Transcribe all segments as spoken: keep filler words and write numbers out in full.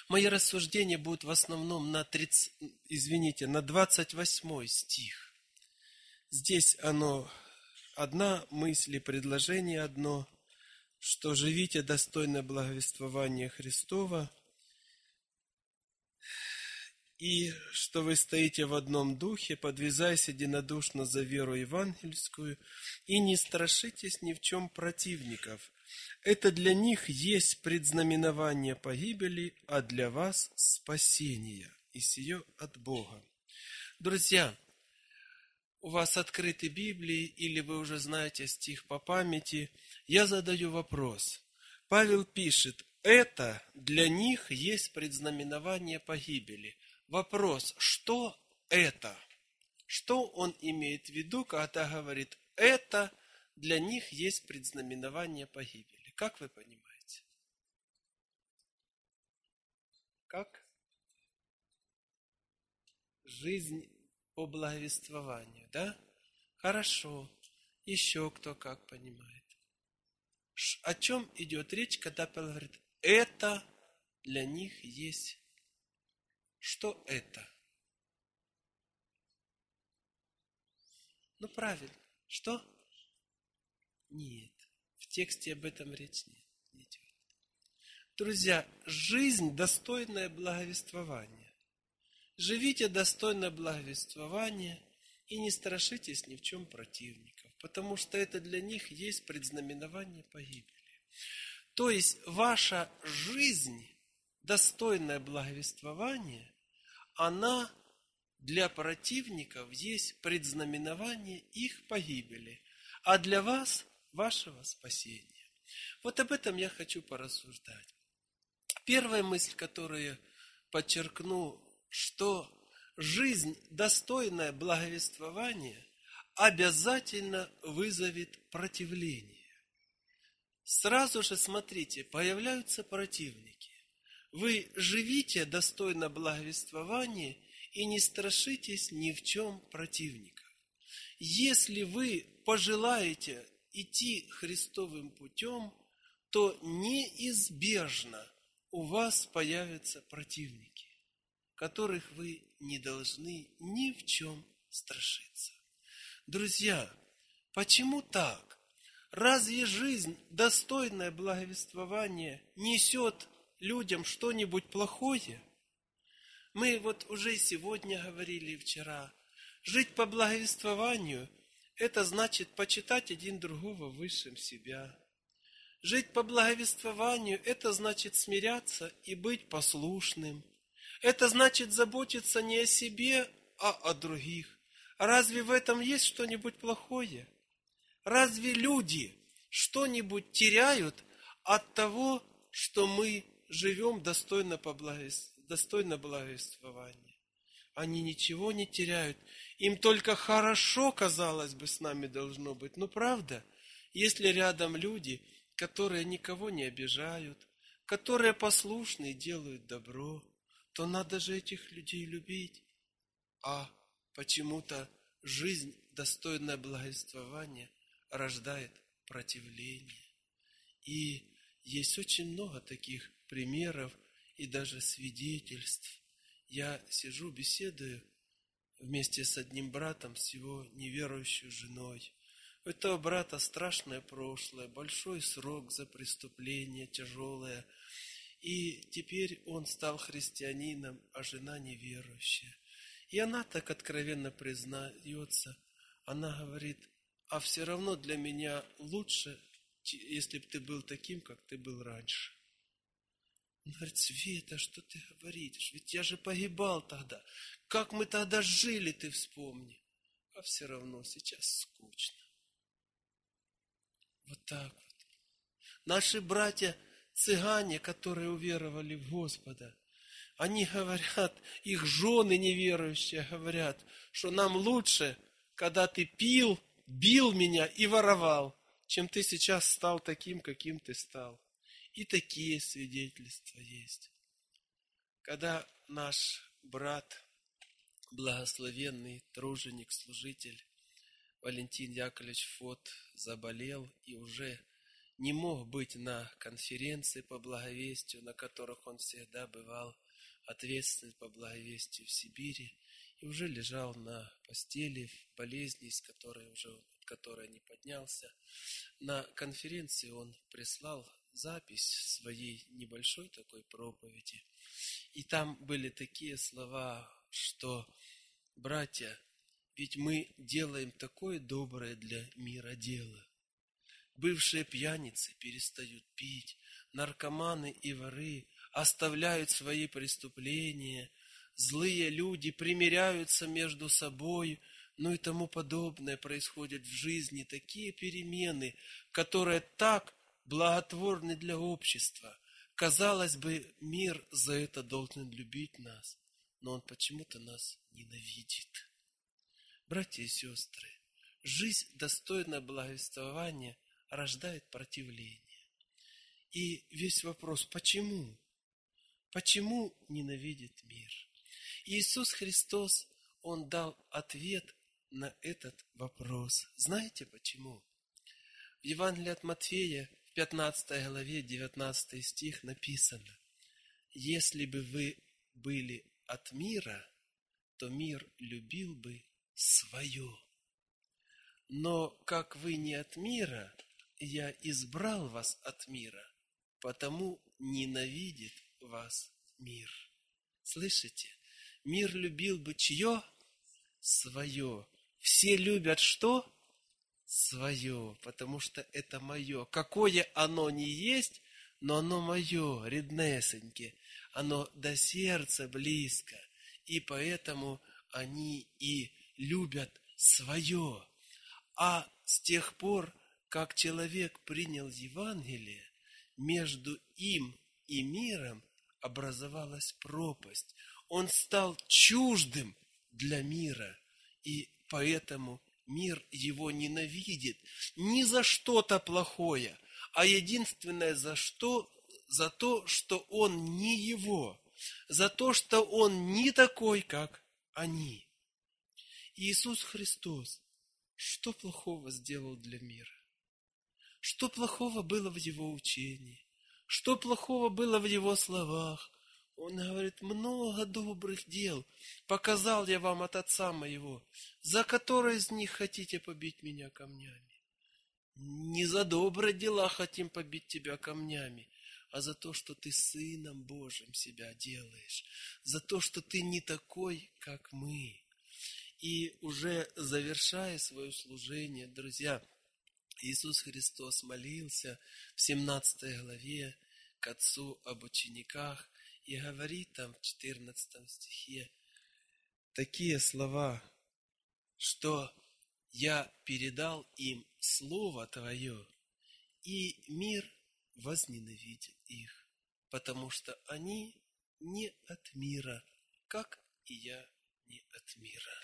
Мои рассуждения будут в основном на тридцать, извините, на двадцать восьмой стих. Здесь оно, одна мысль и предложение одно, что живите достойно благовествования Христова, и что вы стоите в одном духе, подвязаясь единодушно за веру евангельскую, и не страшитесь ни в чем противников. Это для них есть предзнаменование погибели, а для вас спасение, и сие от Бога. Друзья, у вас открыты Библии, или вы уже знаете стих по памяти, я задаю вопрос. Павел пишет, это для них есть предзнаменование погибели. Вопрос, что это? Что он имеет в виду, когда говорит, это для них есть предзнаменование погибели? Как вы понимаете? Как? Жизнь по благовествованию, да? Хорошо. Еще кто как понимает? О чем идет речь, когда Павел говорит, это для них есть? Что это? Ну, правильно. Что? Нет. В тексте об этом речь не идет. Друзья, жизнь достойное благовествования. Живите достойно благовествования и не страшитесь ни в чем противников, потому что это для них есть предзнаменование погибели. То есть ваша жизнь, достойное благовествование, она для противников есть предзнаменование их погибели, а для вас вашего спасения. Вот об этом я хочу порассуждать. Первая мысль, которую я подчеркну, что жизнь, достойная благовествования, обязательно вызовет противление. Сразу же, смотрите, появляются противники. Вы живите достойно благовествования и не страшитесь ни в чем противников. Если вы пожелаете идти Христовым путем, то неизбежно у вас появятся противники, которых вы не должны ни в чем страшиться. Друзья, почему так? Разве жизнь, достойное благовествования, несет людям что-нибудь плохое? Мы вот уже сегодня говорили, вчера, жить по благовествованию – это значит почитать один другого высшим себя. Жить по благовествованию – это значит смиряться и быть послушным. Это значит заботиться не о себе, а о других. Разве в этом есть что-нибудь плохое? Разве люди что-нибудь теряют от того, что мы живем достойно, по благовеств... достойно благовествования? Они ничего не теряют. Им только хорошо, казалось бы, с нами должно быть. Но правда, если рядом люди, которые никого не обижают, которые послушны и делают добро, то надо же этих людей любить. А почему-то жизнь, достойная благовествования, рождает противление. И есть очень много таких примеров и даже свидетельств. Я сижу, беседую вместе с одним братом, с его неверующей женой. У этого брата страшное прошлое, большой срок за преступление, тяжелое. И теперь он стал христианином, а жена неверующая. И она так откровенно признается, она говорит, а все равно для меня лучше, если бы ты был таким, как ты был раньше. Он говорит, Света, что ты говоришь? Ведь я же погибал тогда. Как мы тогда жили, ты вспомни. А все равно сейчас скучно. Вот так вот. Наши братья-цыгане, которые уверовали в Господа, они говорят, их жены неверующие говорят, что нам лучше, когда ты пил, бил меня и воровал, чем ты сейчас стал таким, каким ты стал. И такие свидетельства есть. Когда наш брат, благословенный труженик, служитель Валентин Яковлевич Фот заболел и уже не мог быть на конференции по благовестию, на которых он всегда бывал, ответственный по благовестию в Сибири, и уже лежал на постели в болезни, из которой уже, от которой не поднялся. На конференции он прислал запись своей небольшой такой проповеди. И там были такие слова, что, братья, ведь мы делаем такое доброе для мира дело. Бывшие пьяницы перестают пить, наркоманы и воры оставляют свои преступления, злые люди примиряются между собой, ну и тому подобное происходит в жизни, такие перемены, которые так благотворны для общества. Казалось бы, мир за это должен любить нас, но он почему-то нас ненавидит. Братья и сестры, жизнь, достойная благовествования, рождает противление. И весь вопрос, почему? Почему ненавидит мир? Иисус Христос, Он дал ответ на этот вопрос. Знаете почему? В Евангелии от Матфея, в пятнадцатой главе, девятнадцатый стих написано: «Если бы вы были от мира, то мир любил бы свое. Но как вы не от мира, я избрал вас от мира, потому ненавидит вас мир». Слышите? Мир любил бы чье? Свое. Все любят что? Свое, потому что это мое. Какое оно не есть, но оно мое, ріднесеньке. Оно до сердца близко. И поэтому они и любят свое. А с тех пор, как человек принял Евангелие, между им и миром образовалась пропасть. Он стал чуждым для мира, и поэтому мир его ненавидит не за что-то плохое, а единственное за что, за то, что он не его, за то, что он не такой, как они. Иисус Христос что плохого сделал для мира? Что плохого было в его учении? Что плохого было в его словах? Он говорит, много добрых дел показал я вам от Отца моего, за которые из них хотите побить меня камнями? Не за добрые дела хотим побить тебя камнями, а за то, что ты Сыном Божьим себя делаешь, за то, что ты не такой, как мы. И уже завершая свое служение, друзья, Иисус Христос молился в семнадцатой главе к Отцу об учениках и говорит там в четырнадцатом стихе такие слова, что «Я передал им Слово Твое, и мир возненавидит их, потому что они не от мира, как и я не от мира».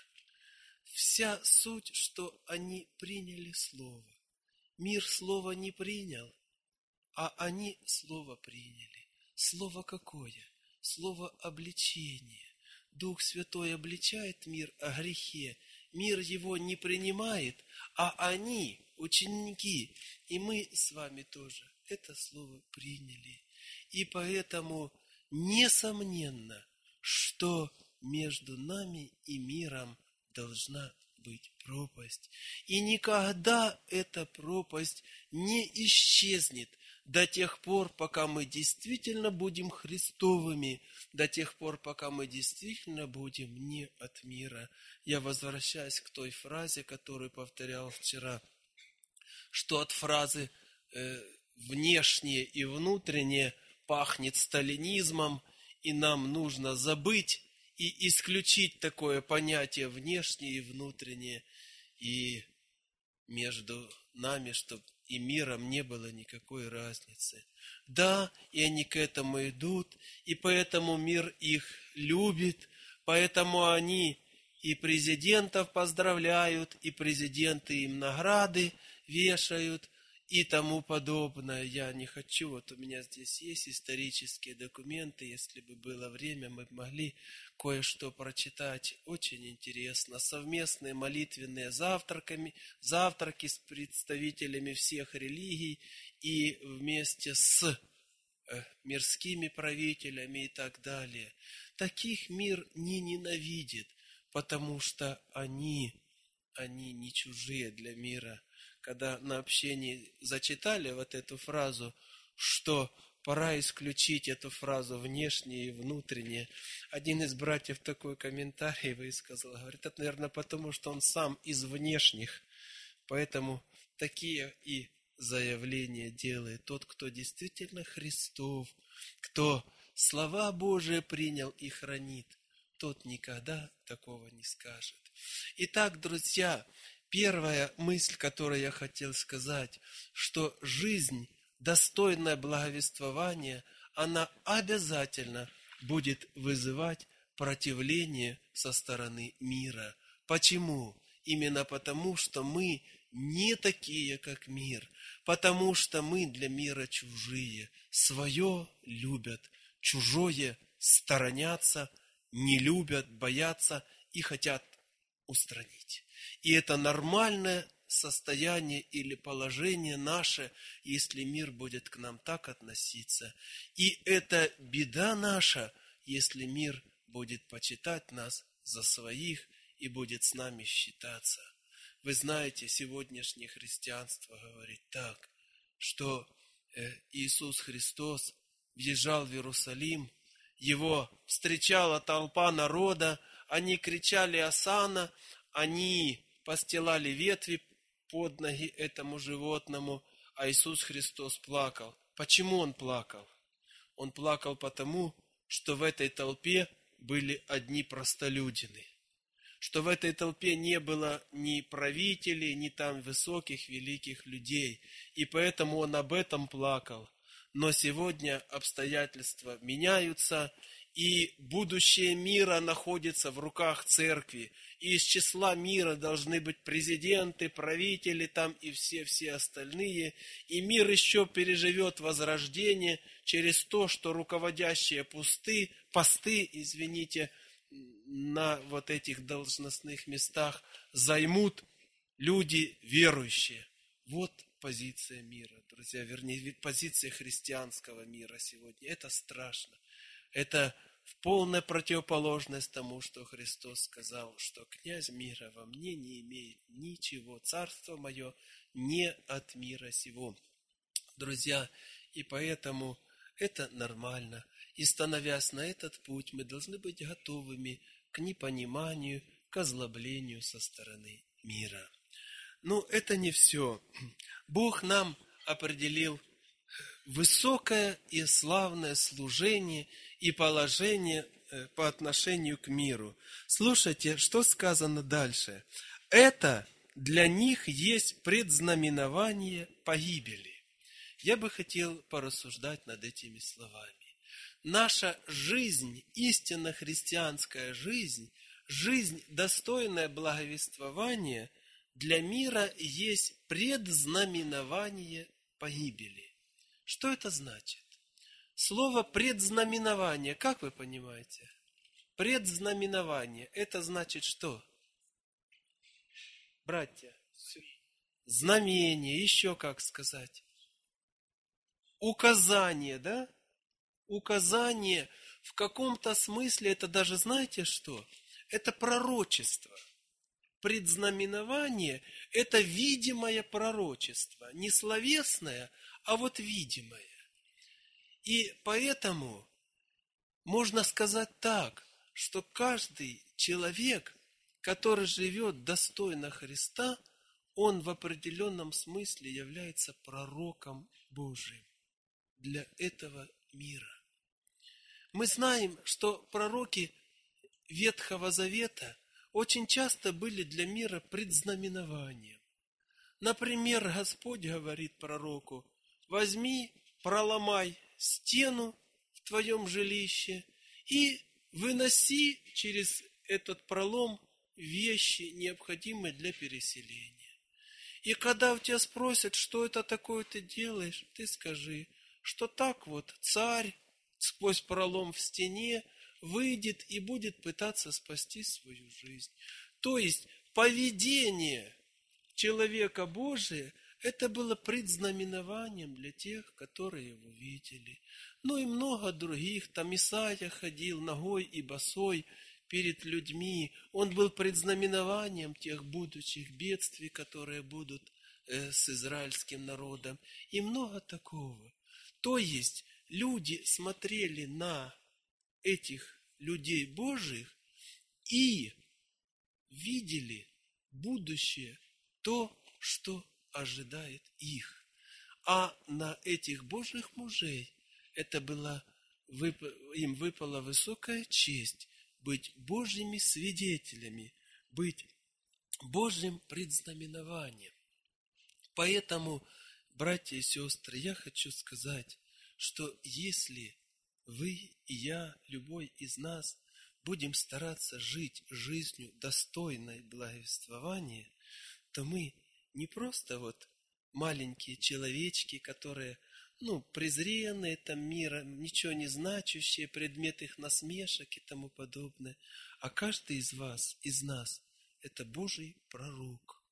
Вся суть, что они приняли Слово. Мир Слово не принял, а они Слово приняли. Слово какое? Слово обличения. Дух Святой обличает мир о грехе. Мир его не принимает, а они, ученики, и мы с вами тоже это слово приняли. И поэтому несомненно, что между нами и миром должна быть пропасть. И никогда эта пропасть не исчезнет до тех пор, пока мы действительно будем Христовыми, до тех пор, пока мы действительно будем не от мира. Я возвращаюсь к той фразе, которую повторял вчера, что от фразы э, «внешнее и внутреннее» пахнет сталинизмом, и нам нужно забыть и исключить такое понятие внешнее и внутреннее, и между нами, чтобы и миром не было никакой разницы. Да, и они к этому идут, и поэтому мир их любит, поэтому они и президентов поздравляют, и президенты им награды вешают, и тому подобное. Я не хочу, вот у меня здесь есть исторические документы, если бы было время, мы могли кое-что прочитать. Очень интересно. Совместные молитвенные завтраками, завтраки с представителями всех религий, и вместе с мирскими правителями и так далее. Таких мир не ненавидит, потому что они, они не чужие для мира. Когда на общении зачитали вот эту фразу, что пора исключить эту фразу внешнее и внутреннее, один из братьев такой комментарий высказал, говорит, это, наверное, потому что он сам из внешних, поэтому такие и заявление делает тот, кто действительно Христов, кто слова Божии принял и хранит, тот никогда такого не скажет. Итак, друзья, первая мысль, которую я хотел сказать, что жизнь, достойная благовествования, она обязательно будет вызывать противление со стороны мира. Почему? Именно потому, что мы не такие, как мир, потому что мы для мира чужие, свое любят, чужое сторонятся, не любят, боятся и хотят устранить. И это нормальное состояние или положение наше, если мир будет к нам так относиться. И это беда наша, если мир будет почитать нас за своих и будет с нами считаться. Вы знаете, сегодняшнее христианство говорит так, что Иисус Христос въезжал в Иерусалим, его встречала толпа народа, они кричали «Осанна», они постилали ветви под ноги этому животному, а Иисус Христос плакал. Почему Он плакал? Он плакал потому, что в этой толпе были одни простолюдины, что в этой толпе не было ни правителей, ни там высоких, великих людей, и поэтому Он об этом плакал. Но сегодня обстоятельства меняются, и будущее мира находится в руках церкви. И из числа мира должны быть президенты, правители там и все-все остальные. И мир еще переживет возрождение через то, что руководящие пусты, посты, извините, на вот этих должностных местах займут люди верующие. Вот позиция мира, друзья, вернее, позиция христианского мира сегодня. Это страшно. Это в полная противоположность тому, что Христос сказал, что князь мира во мне не имеет ничего, царство мое не от мира сего. Друзья, и поэтому это нормально. И становясь на этот путь, мы должны быть готовыми к непониманию, к озлоблению со стороны мира. Но это не все. Бог нам определил высокое и славное служение и положение по отношению к миру. Слушайте, что сказано дальше. Это для них есть предзнаменование погибели. Я бы хотел порассуждать над этими словами. Наша жизнь, истинно христианская жизнь, жизнь, достойная благовествования, для мира есть предзнаменование погибели. Что это значит? Слово предзнаменование, как вы понимаете? Предзнаменование, это значит что? Братья, знамение, еще как сказать? Указание, да? Указание в каком-то смысле, это даже знаете что? Это пророчество. Предзнаменование – это видимое пророчество, не словесное, а вот видимое. И поэтому можно сказать так, что каждый человек, который живет достойно Христа, он в определенном смысле является пророком Божиим для этого мира. Мы знаем, что пророки Ветхого Завета очень часто были для мира предзнаменованием. Например, Господь говорит пророку: возьми, проломай стену в твоем жилище и выноси через этот пролом вещи, необходимые для переселения. И когда у тебя спросят, что это такое ты делаешь, ты скажи, что так вот царь сквозь пролом в стене выйдет и будет пытаться спасти свою жизнь. То есть поведение человека Божия Это было предзнаменованием для тех, которые его видели. Ну и много других. Там Исаия ходил нагой и босой перед людьми. Он был предзнаменованием тех будущих бедствий, которые будут э, с израильским народом. И много такого. То есть люди смотрели на этих людей Божьих и видели будущее, то, что ожидает их. А на этих Божьих мужей это была, им выпала высокая честь быть Божьими свидетелями, быть Божьим предзнаменованием. Поэтому, братья и сестры, я хочу сказать, что если вы и я, любой из нас, будем стараться жить жизнью достойной благовествования, то мы не просто вот маленькие человечки, которые, ну, презренные там миром, ничего не значащие, предмет их насмешек и тому подобное, а каждый из вас, из нас, это Божий пророк,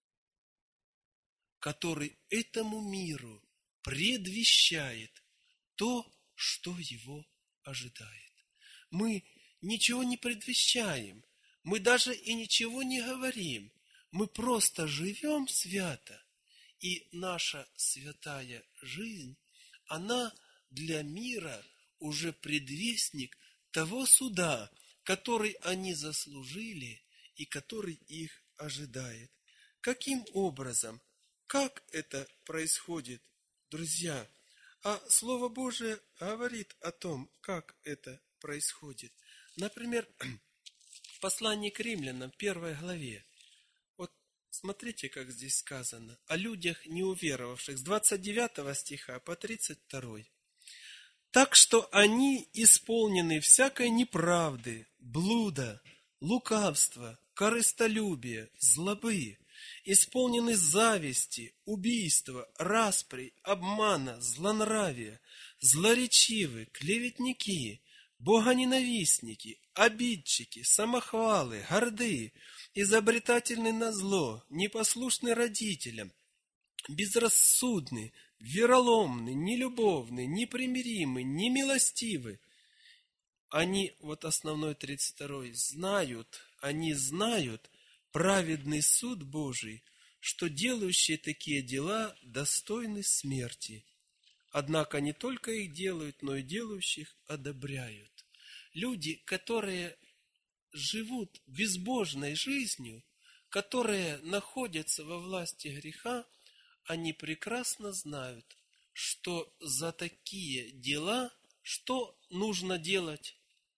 который этому миру предвещает то, что его ожидает. Мы ничего не предвещаем, мы даже и ничего не говорим, мы просто живем свято, и наша святая жизнь, она для мира уже предвестник того суда, который они заслужили и который их ожидает. Каким образом? Как это происходит, друзья? А Слово Божие говорит о том, как это происходит. Например, в послании к римлянам, первой главе. Вот смотрите, как здесь сказано. О людях неуверовавших. С двадцать девятого стиха по тридцать второй. Так что они исполнены всякой неправды, блуда, лукавства, корыстолюбия, злобы, исполнены зависти, убийства, распри, обмана, злонравия, злоречивы, клеветники, богоненавистники, обидчики, самохвалы, горды, изобретательны на зло, непослушны родителям, безрассудны, вероломны, нелюбовны, непримиримы, немилостивы. Они, вот основной тридцать второй, знают, они знают праведный суд Божий, что делающие такие дела достойны смерти. Однако не только их делают, но и делающих одобряют. Люди, которые живут безбожной жизнью, которые находятся во власти греха, они прекрасно знают, что за такие дела что нужно делать?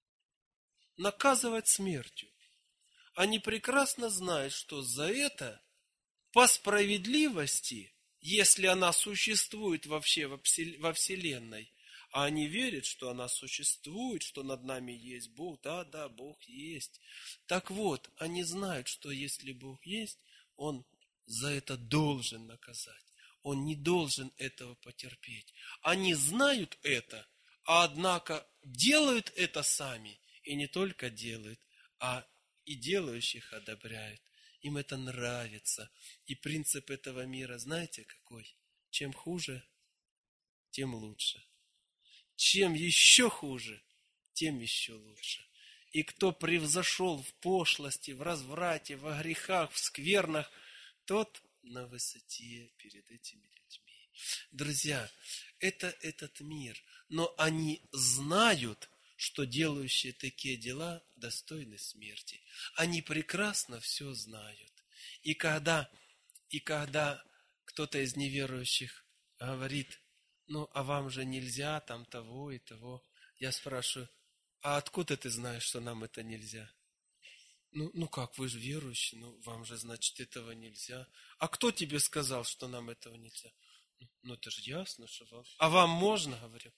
Наказывать смертью. Они прекрасно знают, что за это по справедливости, если она существует вообще во Вселенной, а они верят, что она существует, что над нами есть Бог, да, да, Бог есть. Так вот, они знают, что если Бог есть, Он за это должен наказать. Он не должен этого потерпеть. Они знают это, а однако делают это сами. И не только делают, а и делающих одобряют. Им это нравится. И принцип этого мира, знаете какой? Чем хуже, тем лучше. Чем еще хуже, тем еще лучше. И кто превзошел в пошлости, в разврате, во грехах, в сквернах, тот на высоте перед этими людьми. Друзья, это этот мир. Но они знают, что делающие такие дела достойны смерти. Они прекрасно все знают. И когда, и когда кто-то из неверующих говорит, ну, а вам же нельзя там того и того, я спрашиваю, а откуда ты знаешь, что нам это нельзя? Ну, ну как, вы же верующий, ну, вам же, значит, этого нельзя. А кто тебе сказал, что нам этого нельзя? Ну, ну это же ясно, что вам. А вам можно, говорю?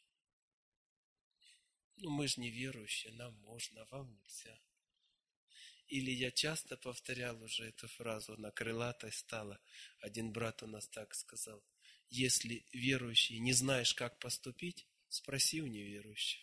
Ну, мы же не верующие, нам можно, а вам нельзя. Или я часто повторял уже эту фразу, она крылатой стала. Один брат у нас так сказал. Если верующий не знаешь, как поступить, спроси у неверующего.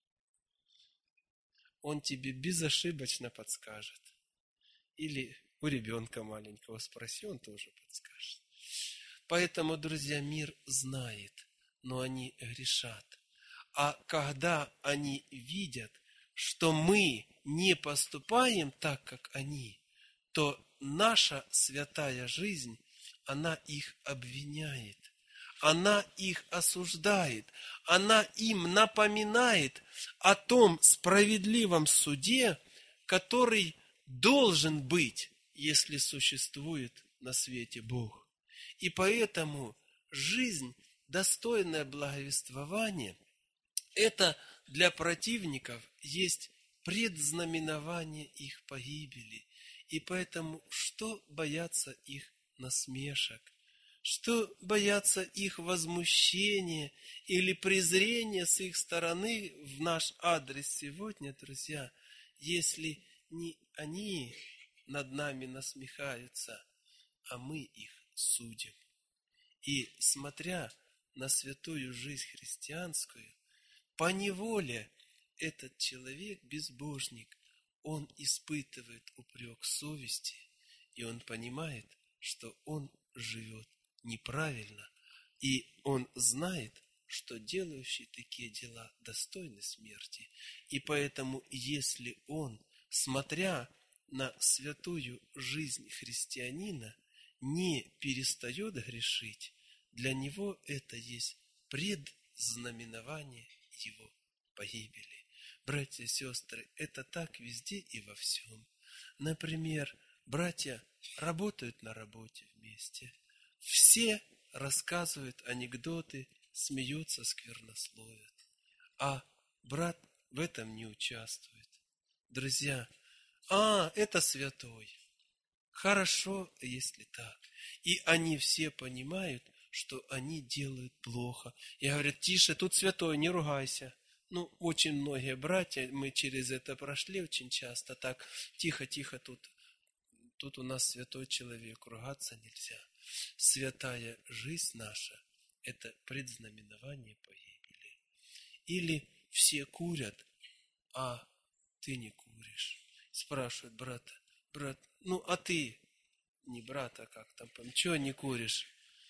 Он тебе безошибочно подскажет. Или у ребенка маленького спроси, он тоже подскажет. Поэтому, друзья, мир знает, но они грешат. А когда они видят, что мы не поступаем так, как они, то наша святая жизнь, она их обвиняет, она их осуждает, она им напоминает о том справедливом суде, который должен быть, если существует на свете Бог. И поэтому жизнь, достойная благовествования, это для противников есть предзнаменование их погибели. И поэтому что боятся их насмешек? Что боятся их возмущения или презрения с их стороны в наш адрес сегодня, друзья, если не они над нами насмехаются, а мы их судим. И смотря на святую жизнь христианскую, поневоле этот человек, безбожник, он испытывает упрек совести, и он понимает, что он живет неправильно, и он знает, что делающий такие дела достойны смерти. И поэтому, если он, смотря на святую жизнь христианина, не перестает грешить, для него это есть предзнаменование его погибели. Братья и сестры, это так везде и во всем. Например, братья работают на работе вместе. Все рассказывают анекдоты, смеются, сквернословят. А брат в этом не участвует. Друзья, а, это святой. Хорошо, если так. И они все понимают, что они делают плохо. И говорят, тише, тут святой, не ругайся. Ну, очень многие братья, мы через это прошли очень часто, так, тихо, тихо, тут, тут у нас святой человек, ругаться нельзя. Святая жизнь наша – это предзнаменование погибели. Или все курят, а ты не куришь. Спрашивают брата, брат, ну а ты, не брат, а как там, чего не куришь?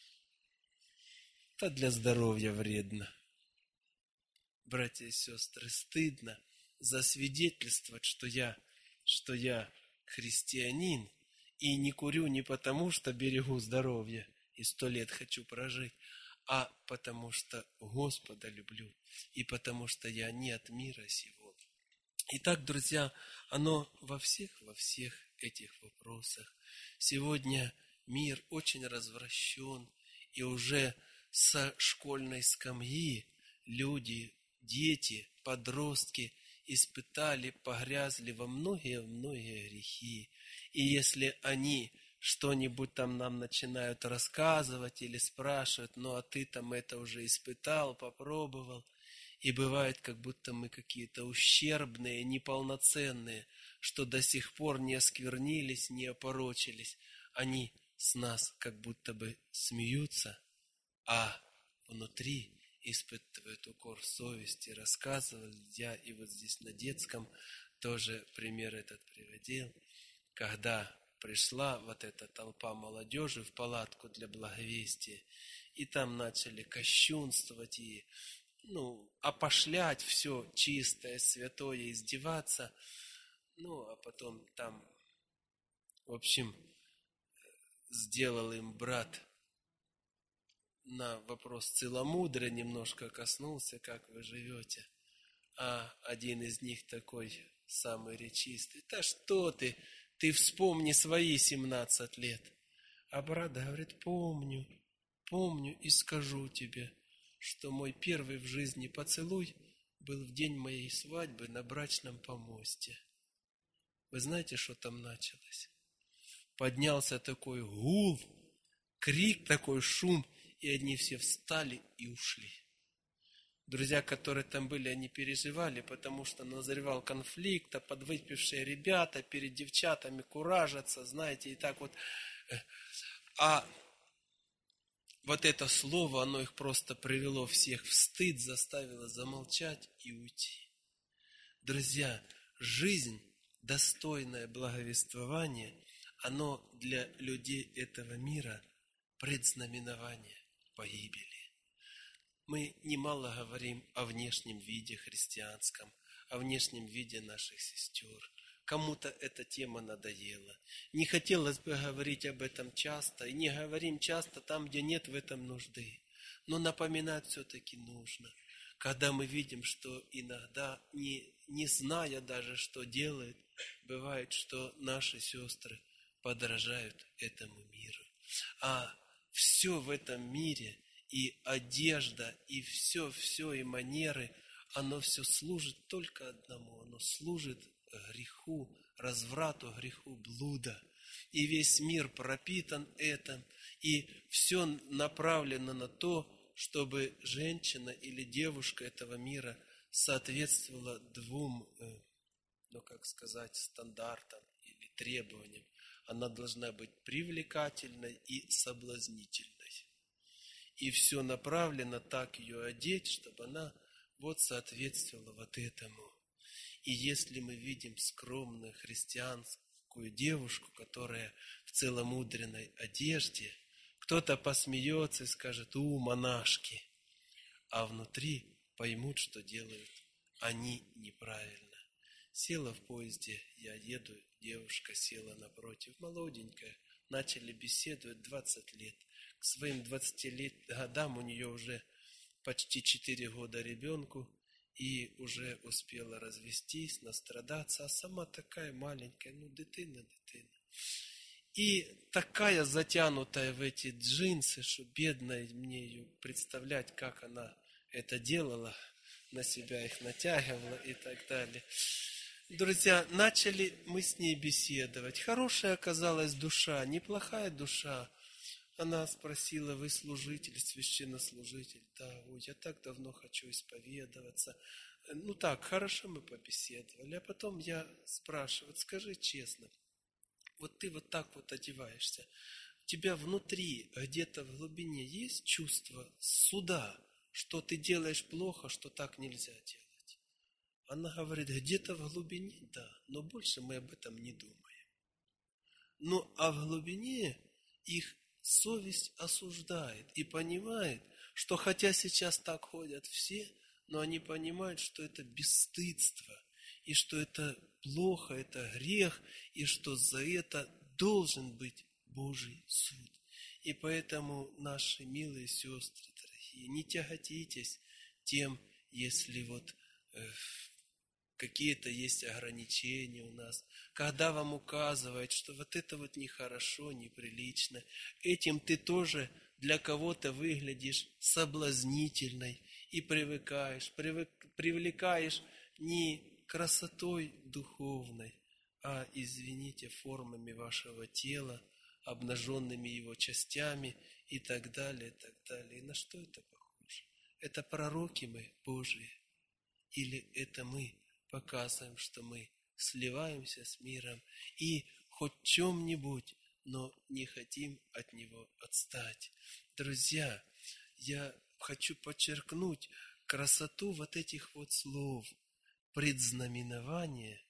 Это для здоровья вредно. Братья и сестры, стыдно засвидетельствовать, что я, что я христианин, и не курю не потому, что берегу здоровье и сто лет хочу прожить, а потому что Господа люблю, и потому что я не от мира сего. Итак, друзья, оно во всех, во всех этих вопросах. Сегодня мир очень развращен, и уже со школьной скамьи люди, дети, подростки испытали, погрязли во многие-многие грехи. И если они что-нибудь там нам начинают рассказывать или спрашивают, ну а ты там это уже испытал, попробовал, и бывает, как будто мы какие-то ущербные, неполноценные, что до сих пор не осквернились, не опорочились, они с нас как будто бы смеются, а внутри испытывают укор совести. Рассказывал я, и вот здесь на детском тоже пример этот приводил, когда пришла вот эта толпа молодежи в палатку для благовестия, и там начали кощунствовать и ну, опошлять все чистое, святое, издеваться. Ну, а потом там, в общем, сделал им брат на вопрос целомудрия, немножко коснулся, как вы живете. А один из них такой, самый речистый, да что ты, ты вспомни свои семнадцать лет. А брат говорит, помню, помню и скажу тебе, что мой первый в жизни поцелуй был в день моей свадьбы на брачном помосте. Вы знаете, что там началось? Поднялся такой гул, крик такой, шум, и они все встали и ушли. Друзья, которые там были, они переживали, потому что назревал конфликт, а подвыпившие ребята перед девчатами куражатся, знаете, и так вот. А вот это слово, оно их просто привело всех в стыд, заставило замолчать и уйти. Друзья, жизнь, достойное благовествование, оно для людей этого мира предзнаменование погибели. Мы немало говорим о внешнем виде христианском, о внешнем виде наших сестер. Кому-то эта тема надоела. Не хотелось бы говорить об этом часто, и не говорим часто там, где нет в этом нужды. Но напоминать все-таки нужно. Когда мы видим, что иногда, не, не зная даже, что делают, бывает, что наши сестры подражают этому миру. А все в этом мире, и одежда, и все-все, и манеры, оно все служит только одному. Оно служит греху, разврату, греху блуда. И весь мир пропитан этим, и все направлено на то, чтобы женщина или девушка этого мира соответствовала двум, ну как сказать, стандартам или требованиям. Она должна быть привлекательной и соблазнительной. И все направлено так ее одеть, чтобы она вот соответствовала вот этому. И если мы видим скромную христианскую девушку, которая в целомудренной одежде, кто-то посмеется и скажет: «У, монашки», а внутри поймут, что делают они неправильно. Села в поезде, я еду, девушка села напротив, молоденькая, начали беседовать, двадцать лет. К своим двадцати годам у нее уже почти четыре года ребенку, и уже успела развестись, настрадаться, а сама такая маленькая, ну, дитина, дитина. И такая затянутая в эти джинсы, что бедная мне ее представлять, как она это делала, на себя их натягивала и так далее. Друзья, начали мы с ней беседовать. Хорошая оказалась душа, неплохая душа. Она спросила: вы служитель, священнослужитель? Да, ой, я так давно хочу исповедоваться. Ну так, хорошо мы побеседовали. А потом я спрашиваю: скажи честно, вот ты вот так вот одеваешься, у тебя внутри, где-то в глубине есть чувство суда, что ты делаешь плохо, что так нельзя делать? Она говорит: где-то в глубине, да, но больше мы об этом не думаем. Ну, а в глубине их совесть осуждает и понимает, что хотя сейчас так ходят все, но они понимают, что это бесстыдство, и что это плохо, это грех, и что за это должен быть Божий суд. И поэтому, наши милые сестры, дорогие, не тяготитесь тем, если вот э, какие-то есть ограничения у нас, когда вам указывают, что вот это вот нехорошо, неприлично, этим ты тоже для кого-то выглядишь соблазнительной и привыкаешь, привык, привлекаешь не красотой духовной, а, извините, формами вашего тела, обнаженными его частями и так далее, и так далее. И на что это похоже? Это пророки мы Божии? Или это мы показываем, что мы сливаемся с миром и хоть в чем-нибудь, но не хотим от него отстать? Друзья, я хочу подчеркнуть красоту вот этих вот слов. Предзнаменование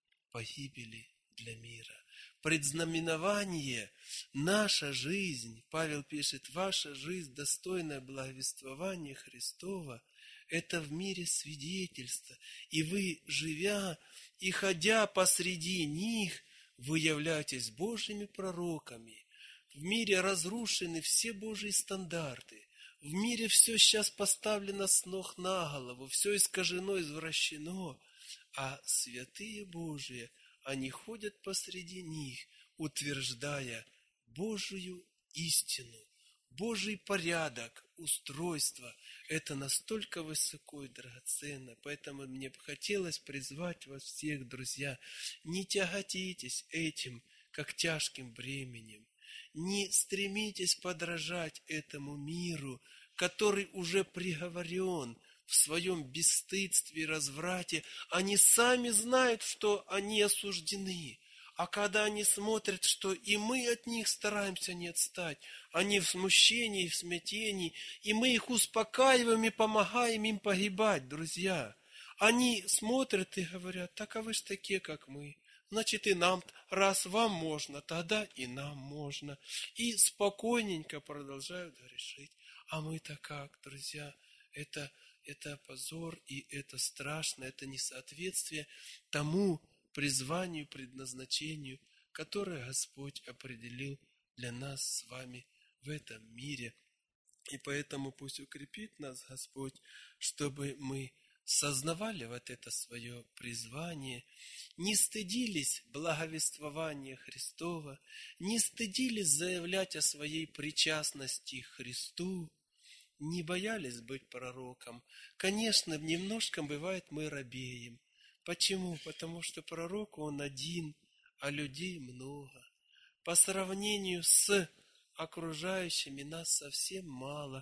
погибели для мира. Предзнаменование, наша жизнь, Павел пишет, ваша жизнь, достойная благовествования Христова, это в мире свидетельство. И вы, живя и ходя посреди них, вы являетесь Божьими пророками. В мире разрушены все Божьи стандарты. В мире все сейчас поставлено с ног на голову, все искажено, извращено. А святые Божии, они ходят посреди них, утверждая Божию истину, Божий порядок, устройство. Это настолько высоко и драгоценно. Поэтому мне бы хотелось призвать вас всех, друзья, не тяготитесь этим, как тяжким бременем. Не стремитесь подражать этому миру, который уже приговорен в своем бесстыдстве и разврате. Они сами знают, что они осуждены. А когда они смотрят, что и мы от них стараемся не отстать, они в смущении и в смятении, и мы их успокаиваем и помогаем им погибать, друзья. Они смотрят и говорят: так а вы ж такие, как мы. значит и нам, раз вам можно, тогда и нам можно. И спокойненько продолжают грешить. А мы-то как, друзья? Это, это позор, и это страшно, это несоответствие тому призванию, предназначению, которое Господь определил для нас с вами в этом мире. И поэтому пусть укрепит нас Господь, чтобы мы сознавали вот это свое призвание, не стыдились благовествования Христова, не стыдились заявлять о своей причастности к Христу, не боялись быть пророком. Конечно, немножко бывает мы робеем. Почему? Потому что пророк он один, а людей много. По сравнению с окружающими нас совсем мало.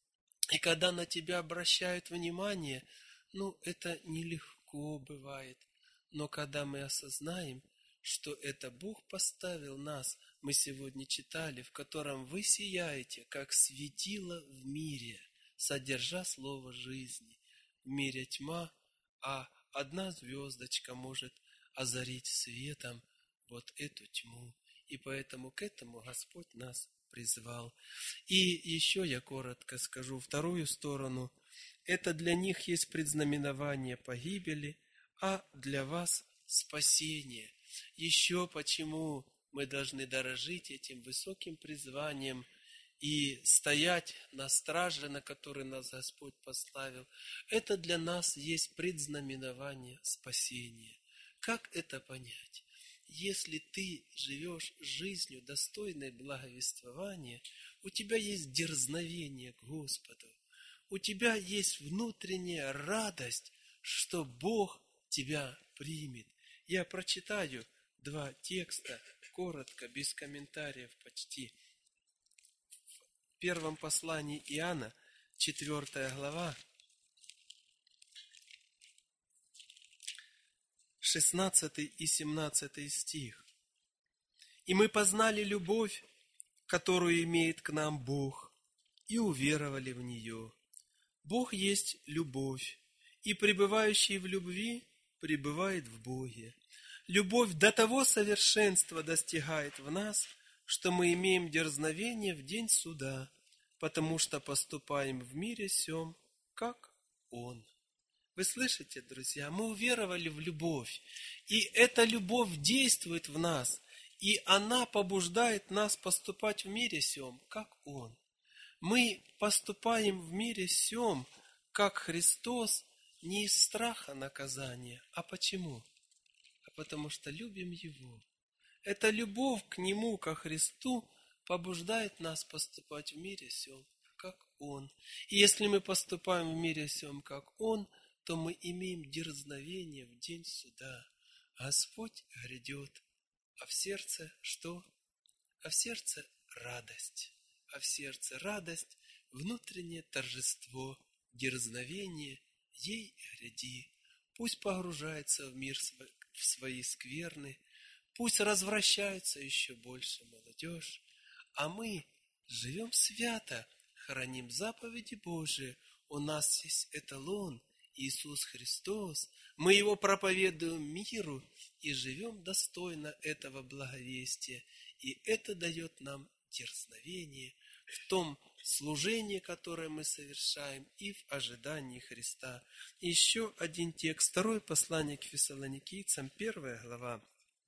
И когда на тебя обращают внимание, ну, это нелегко бывает. Но когда мы осознаем, что это Бог поставил нас, мы сегодня читали, в котором вы сияете, как светило в мире, содержа слово жизни. В мире тьма, а одна звездочка может озарить светом вот эту тьму. И поэтому к этому Господь нас призвал. И еще я коротко скажу вторую сторону. Это для них есть предзнаменование погибели, а для вас спасение. Еще почему мы должны дорожить этим высоким призванием и стоять на страже, на который нас Господь поставил. Это для нас есть предзнаменование спасения. Как это понять? Если ты живешь жизнью, достойной благовествования, у тебя есть дерзновение к Господу, у тебя есть внутренняя радость, что Бог тебя примет. Я прочитаю два текста, коротко, без комментариев почти. В первом послании Иоанна, четвёртая глава, шестнадцатый и семнадцатый стих. «И мы познали любовь, которую имеет к нам Бог, и уверовали в нее. Бог есть любовь, и пребывающий в любви пребывает в Боге. Любовь до того совершенства достигает в нас, что мы имеем дерзновение в день суда, потому что поступаем в мире сем, как Он». Вы слышите, друзья, мы уверовали в любовь, и эта любовь действует в нас, и она побуждает нас поступать в мире сем, как Он. Мы поступаем в мире сем, как Христос, не из страха наказания. А почему? А потому что любим Его. Эта любовь к Нему, ко Христу, побуждает нас поступать в мире сем, как Он. И если мы поступаем в мире сем, как Он, то мы имеем дерзновение в день суда. Господь грядет, а в сердце что? А в сердце радость. А в сердце радость, внутреннее торжество, дерзновение, ей гряди. Пусть погружается в мир в свои скверны, пусть развращается еще больше молодежь, а мы живем свято, храним заповеди Божии. У нас есть эталон, Иисус Христос, мы Его проповедуем миру и живем достойно этого благовестия. И это дает нам дерзновение в том служении, которое мы совершаем, и в ожидании Христа. Еще один текст, второе послание к Фессалоникийцам, первая глава,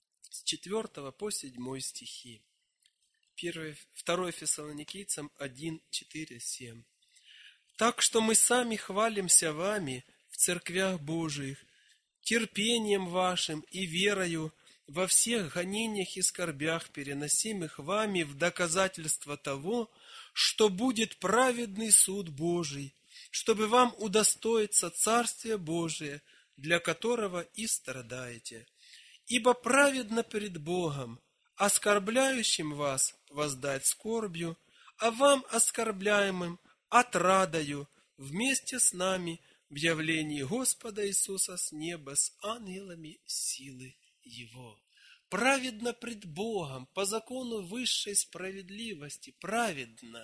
с четвёртого по седьмой стихи. Первое, второе Фессалоникийцам один, четыре, семь. «Так что мы сами хвалимся вами в церквях Божиих, терпением вашим и верою во всех гонениях и скорбях, переносимых вами в доказательство того, что будет праведный суд Божий, чтобы вам удостоиться Царствия Божия, для которого и страдаете. Ибо праведно пред Богом, оскорбляющим вас воздать скорбью, а вам, оскорбляемым, отрадою вместе с нами в явлении Господа Иисуса с неба с ангелами силы Его». Праведно пред Богом, по закону высшей справедливости, праведно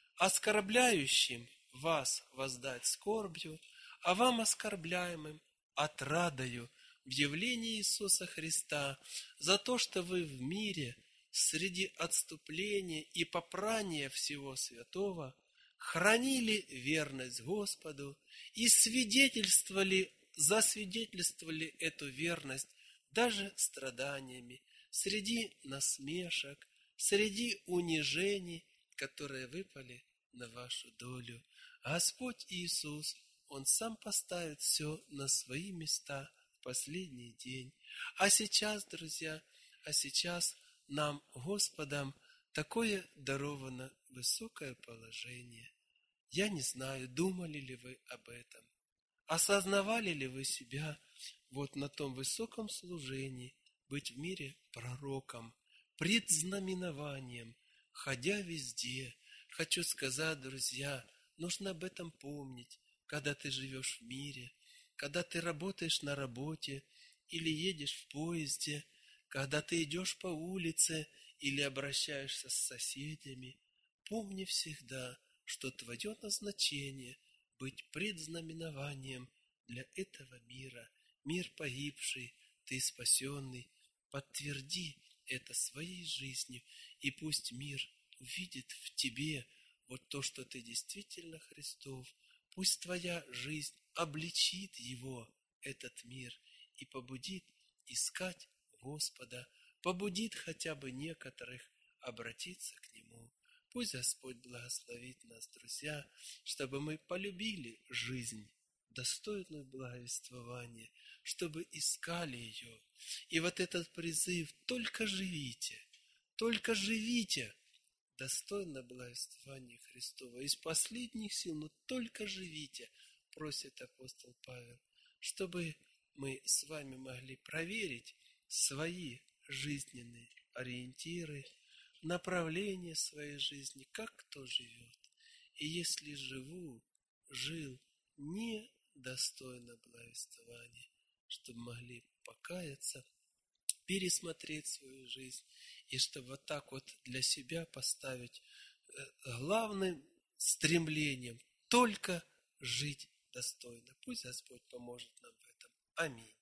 оскорбляющим вас воздать скорбью, а вам, оскорбляемым, отрадою в явлении Иисуса Христа, за то, что вы в мире среди отступления и попрания всего святого хранили верность Господу и свидетельствовали, засвидетельствовали эту верность даже страданиями, среди насмешек, среди унижений, которые выпали на вашу долю. Господь Иисус, Он сам поставит все на свои места в последний день. А сейчас, друзья, а сейчас нам, Господом, такое даровано высокое положение. Я не знаю, думали ли вы об этом, осознавали ли вы себя вот на том высоком служении, быть в мире пророком, предзнаменованием, ходя везде. Хочу сказать, друзья, нужно об этом помнить, когда ты живешь в мире, когда ты работаешь на работе или едешь в поезде, когда ты идешь по улице или обращаешься с соседями. Помни всегда, что твое назначение – быть предзнаменованием для этого мира. Мир погибший, ты спасенный. Подтверди это своей жизнью, и пусть мир увидит в тебе вот то, что ты действительно Христов. Пусть твоя жизнь обличит его, этот мир, и побудит искать Господа, побудит хотя бы некоторых обратиться к Нему. Пусть Господь благословит нас, друзья, чтобы мы полюбили жизнь, достойную благовествования, чтобы искали ее. И вот этот призыв «только живите», «только живите», достойно благовествования Христова. Из последних сил, но только живите, просит апостол Павел, чтобы мы с вами могли проверить свои жизненные ориентиры, направление своей жизни, как кто живет. И если живу, жил недостойно благовествования, чтобы могли покаяться, пересмотреть свою жизнь, и чтобы вот так вот для себя поставить главным стремлением только жить достойно. Пусть Господь поможет нам в этом. Аминь.